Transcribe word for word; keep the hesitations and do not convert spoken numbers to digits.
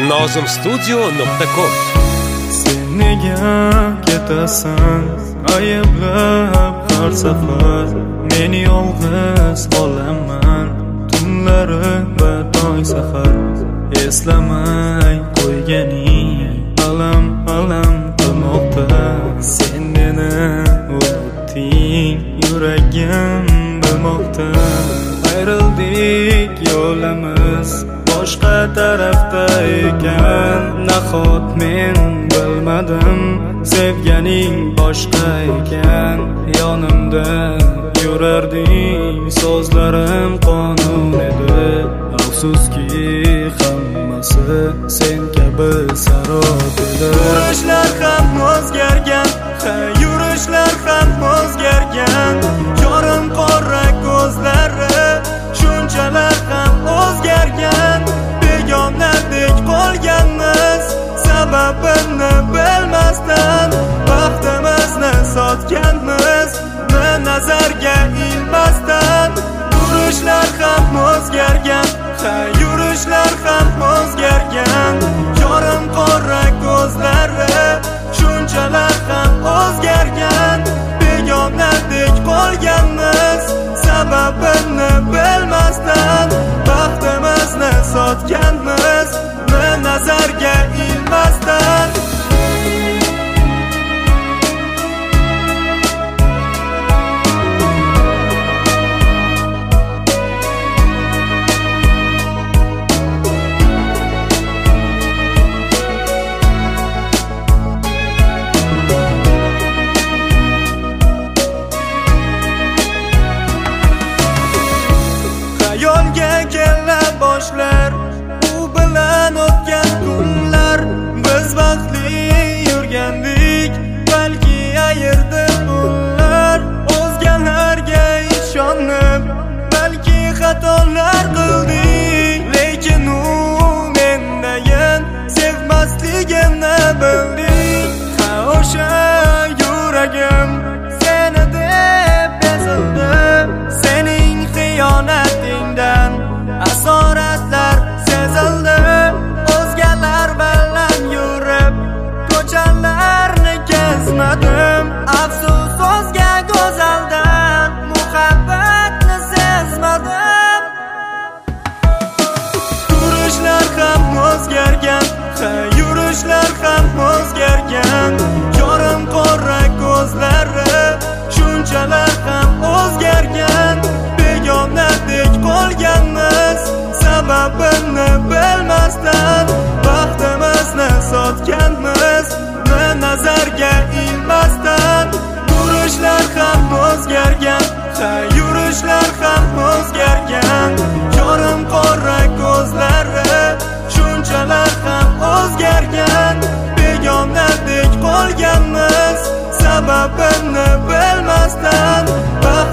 nozim studio nuqta com. Sen nega ketasan ayblab har safar? Meni yolg'iz qolaman tunlari va tong sahar. Eslamay qo'yganing alam alam qilmoqda. Sen meni unutding, yuragim bilmoqda. Ayrildik, yo'limiz boshqa tarafda ekan. Nahot men bilmadim, sevganing boshqa ekan. Yonimda yurarding, so'zlarim qonun edi. Afsuski hammasi sen kabi sarob edi. Yurishlar ham o'zgargan, yurishlar ham o'zgargan. Yorim qora ko'zlari shunchalar ham o'zgargan. Begonadek qolganmiz, sababini bilmasdan. Vaqtimizni sotganmiz, nazarga ilmasdan. Yurishlar ham o'zgargan, yurishlar ham o'zgargan. Yorim qora ko'zlari shunchalar ham o'zgargan. Begonadek qolganmiz, sababini bilmasdan. Vaqtimizni sotganmiz, nazarga ilmasdan. Yolga kela boshlar, u bilan o'tgan kunlar. Biz vaqtli yurgandik, balki ayirdi pullar. O'zgalarga ishonib, balki xatolar qildik. Lekin u mendayin sevmasligimni bildik. Ha, o'sha yuragim seni deb ezildi. Sening xiyonatingdan asoratlar sezildi. O'zgalar bilan yurib ko'chalarni kezmadim. Afsus o'zga go'zaldan muhabbatni sezmadim. Yurishlar ham o'zgargan, yurishlar ham o'zgargan. Yorim qora ko'zlari shunchalar ham o'zgargan. Begonadek qolganmiz, sababini bilmasdan. Vaqtimizni sotganmiz, nazarga ilmasdan. Yurishlar ham o'zgargan, yurishlar ham o'zgargan. Yorim qora ko'zlari shunchalar ham o'zgargan. Begonadek qolganmiz, sababini bilmasdan.